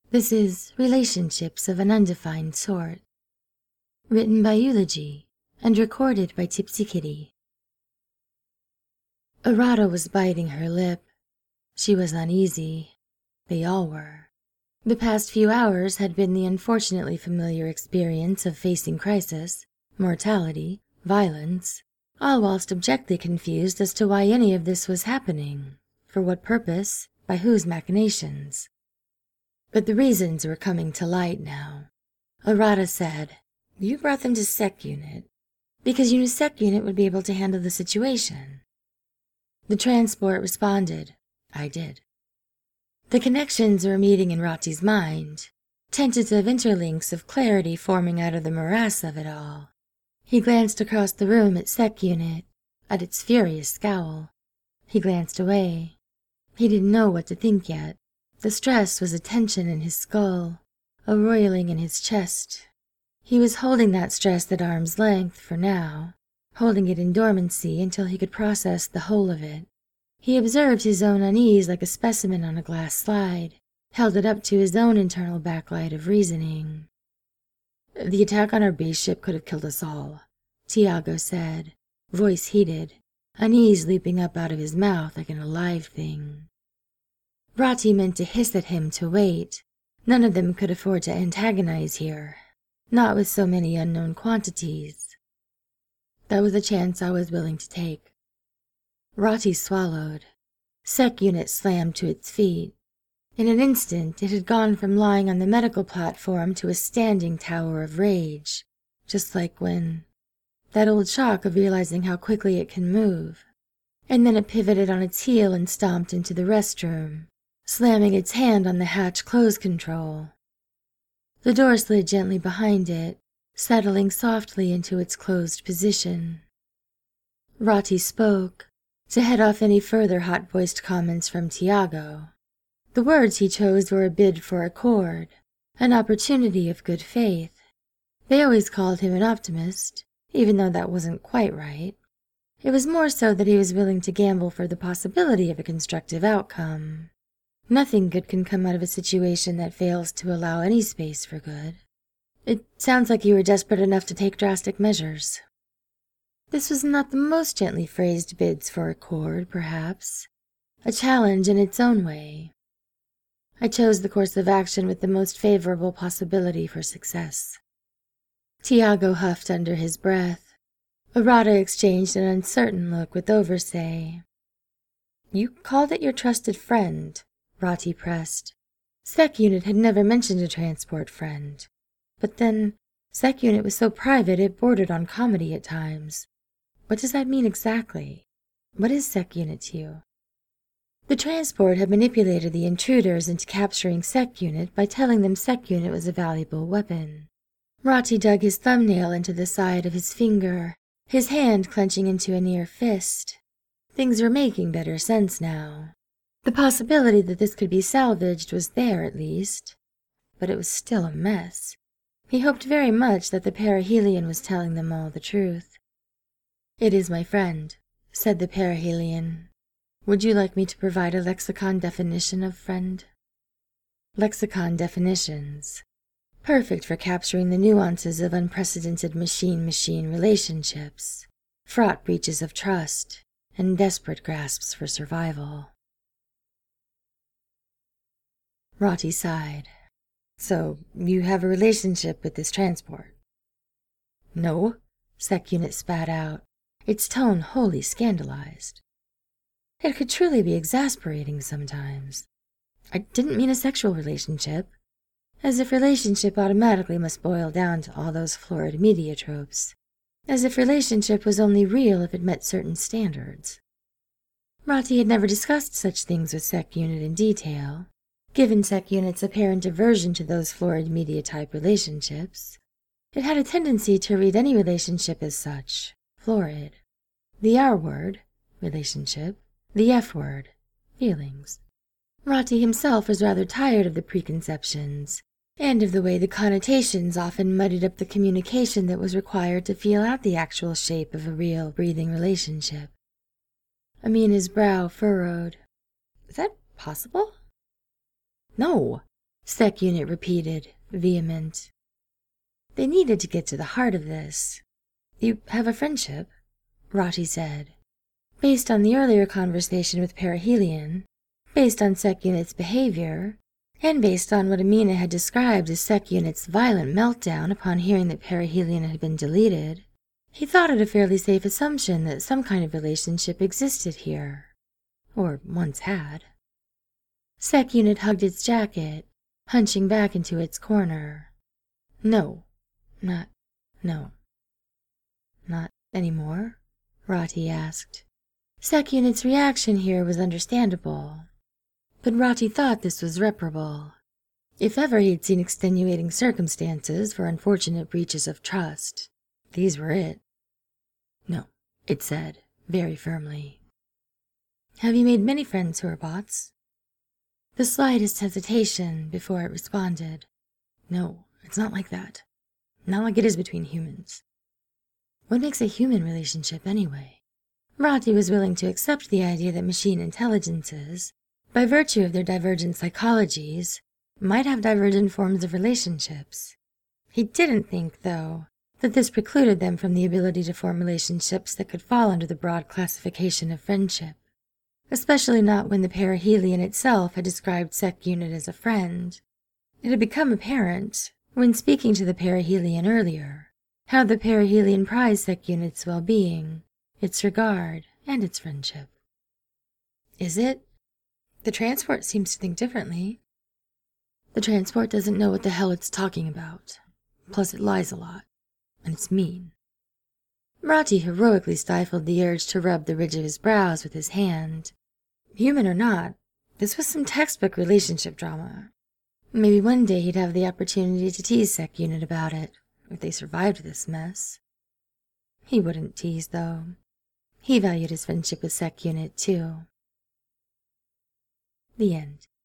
This is Relationships of an Undefined Sort, written by Eulogy and recorded by Tipsy Kitty. Arata was biting her lip. She was uneasy. They all were. The past few hours had been the unfortunately familiar experience of facing crisis, mortality, violence, all whilst abjectly confused as to why any of this was happening, for what purpose, by whose machinations. But the reasons were coming to light now. Arata said, "You brought them to Sec Unit because you knew Sec Unit would be able to handle the situation." The transport responded, "I did." The connections were meeting in Rati's mind, tentative interlinks of clarity forming out of the morass of it all. He glanced across the room at Sec Unit, at its furious scowl. He glanced away. He didn't know what to think yet. The stress was a tension in his skull, a roiling in his chest. He was holding that stress at arm's length for now, holding it in dormancy until he could process the whole of it. He observed his own unease like a specimen on a glass slide, held it up to his own internal backlight of reasoning. "The attack on our base ship could have killed us all," Tiago said, voice heated, unease leaping up out of his mouth like an alive thing. Rati meant to hiss at him to wait. None of them could afford to antagonize here, not with so many unknown quantities. That was a chance I was willing to take. Rati swallowed. Sec Unit slammed to its feet. In an instant, it had gone from lying on the medical platform to a standing tower of rage, just like when... that old shock of realizing how quickly it can move. And then it pivoted on its heel and stomped into the restroom, slamming its hand on the hatch close control. The door slid gently behind it, settling softly into its closed position. Rati spoke, to head off any further hot-voiced comments from Tiago. The words he chose were a bid for accord, an opportunity of good faith. They always called him an optimist, even though that wasn't quite right. It was more so that he was willing to gamble for the possibility of a constructive outcome. Nothing good can come out of a situation that fails to allow any space for good. It sounds like you were desperate enough to take drastic measures. This was not the most gently phrased bids for accord, perhaps. A challenge in its own way. I chose the course of action with the most favorable possibility for success. Tiago huffed under his breath. Arata exchanged an uncertain look with Oversay. "You called it your trusted friend," Rati pressed. Sec Unit had never mentioned a transport friend. But then, Sec Unit was so private it bordered on comedy at times. What does that mean exactly? What is Sec Unit to you? The transport had manipulated the intruders into capturing Sec Unit by telling them Sec Unit was a valuable weapon. Rati dug his thumbnail into the side of his finger, his hand clenching into a near fist. Things were making better sense now. The possibility that this could be salvaged was there, at least. But it was still a mess. He hoped very much that the perihelion was telling them all the truth. "It is my friend," said the perihelion. "Would you like me to provide a lexicon definition of friend?" Lexicon definitions. Perfect for capturing the nuances of unprecedented machine-machine relationships, fraught breaches of trust, and desperate grasps for survival. Rati sighed. "So, you have a relationship with this transport?" "No," Sec Unit spat out, its tone wholly scandalized. It could truly be exasperating sometimes. "I didn't mean a sexual relationship." As if relationship automatically must boil down to all those florid media tropes. As if relationship was only real if it met certain standards. Rati had never discussed such things with Sec Unit in detail. Given Sec Unit's apparent aversion to those florid media-type relationships, it had a tendency to read any relationship as such, florid. The R word, relationship, the F word, feelings. Rati himself was rather tired of the preconceptions, and of the way the connotations often muddied up the communication that was required to feel out the actual shape of a real, breathing relationship. Amina's brow furrowed. "Is that possible?" "No," Sec Unit repeated, vehement. They needed to get to the heart of this. You have a friendship, Rati said. Based on the earlier conversation with Perihelion, based on Sec Unit's behavior, and based on what Amina had described as Sec Unit's violent meltdown upon hearing that Perihelion had been deleted, he thought it a fairly safe assumption that some kind of relationship existed here. Or once had. Sec Unit hugged its jacket, hunching back into its corner. No. Not anymore? Rati asked. Sec Unit's reaction here was understandable, but Rati thought this was reparable. If ever he had seen extenuating circumstances for unfortunate breaches of trust, these were it. No, it said, very firmly. Have you made many friends who are bots? The slightest hesitation before it responded. No, it's not like that. Not like it is between humans. What makes a human relationship anyway? Rati was willing to accept the idea that machine intelligences, by virtue of their divergent psychologies, might have divergent forms of relationships. He didn't think, though, that this precluded them from the ability to form relationships that could fall under the broad classification of friendship, especially not when the Perihelion itself had described Sec Unit as a friend. It had become apparent, when speaking to the Perihelion earlier, how the Perihelion prized Sec Unit's well-being, its regard, and its friendship. Is it? The transport seems to think differently. The transport doesn't know what the hell it's talking about. Plus it lies a lot. And it's mean. Rati heroically stifled the urge to rub the ridge of his brows with his hand. Human or not, this was some textbook relationship drama. Maybe one day he'd have the opportunity to tease Sec Unit about it, if they survived this mess. He wouldn't tease, though. He valued his friendship with Sec Unit, too. The end.